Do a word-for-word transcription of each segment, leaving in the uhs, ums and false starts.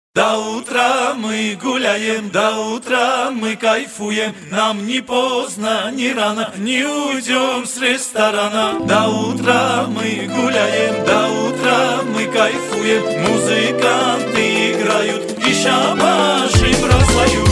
До утра мы гуляем, до утра мы кайфуем. Нам не поздно, не рано, не уйдем с ресторана. До утра мы гуляем, до утра мы кайфуем. Музыканты играют и шабаши бросают.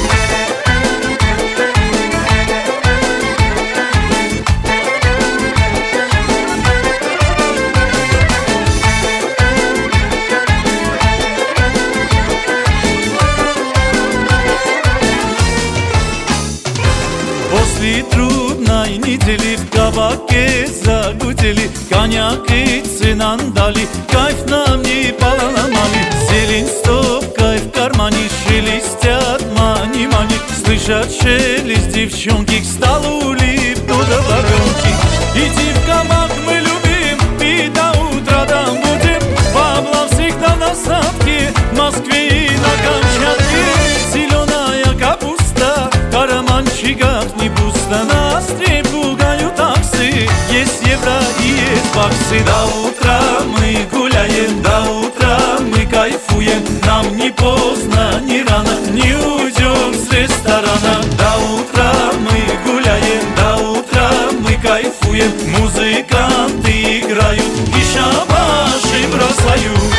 После трудной недели в кабаке загудели, коньяк и цинан дали, кайф нам не поломали. Зелень стопкой в кармане, шелестят мани-мани, слышат шелест девчонки, к столу липнут вагонки. Идти в кабак мы любим, и до утра там будем. Павла всегда на садке, в Москве и на Камчатке. Зеленая капуста, в карманчиках не пусто. Нас не пугают таксы, есть евро и есть баксы. До утра мы гуляем, до утра мы кайфуем. Нам не поздно, не рано, не уйдем с ресторана. До утра мы гуляем, до утра мы кайфуем. Музыканты играют и шабаши бросают.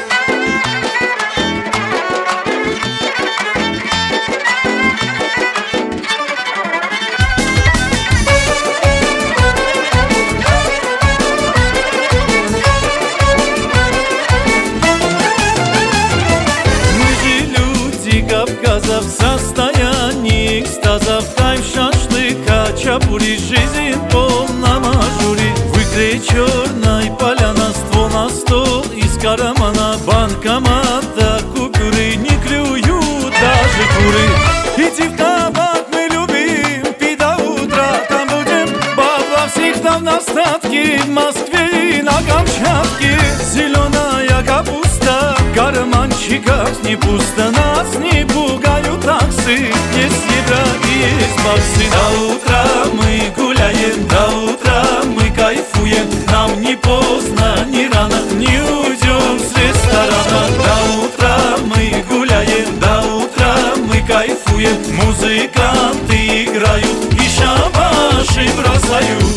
Кавказа в состоянии экстаза, в кайф шашлыка, чапури, жизнь в полном ажуре. В игре черной поляна, ствол на стол из кармана, банкомата купюры не клюют даже куры. Идти в кабак мы любим, пить до утра там будем. Бабла всегда в достатке, в Москве и на Камчатке. Зеленая капуста, в карманчиках не пусто. Нас не пугают таксы, есть евро и есть баксы. До утра мы гуляем, до утра мы кайфуем. Нам не поздно, не рано, не уйдем с ресторана. До утра мы гуляем, до утра мы кайфуем. Музыканты играют и шабаши бросают.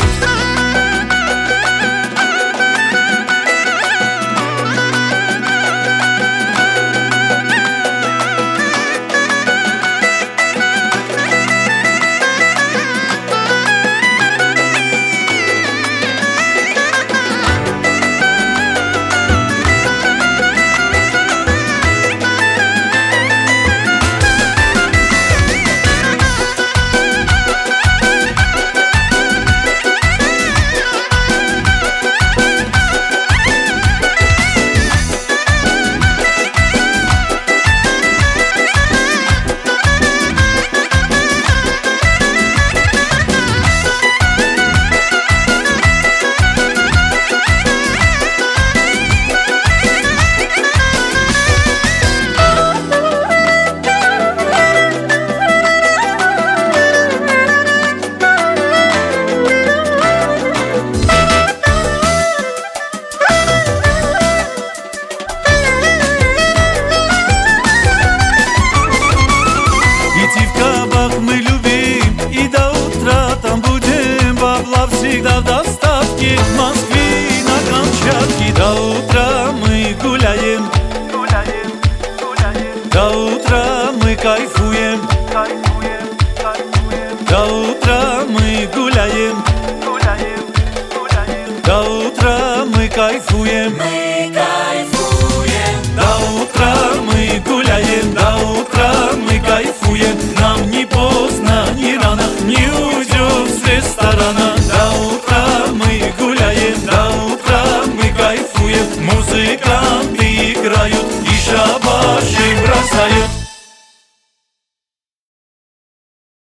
Всегда в достатке, в Москве и на Камчатке. До утра мы гуляем, гуляем, гуляем. До утра мы кайфуем, кайфуем, кайфуем. До утра мы гуляем, гуляем, гуляем. До утра мы кайфуем. Мы кайфуем.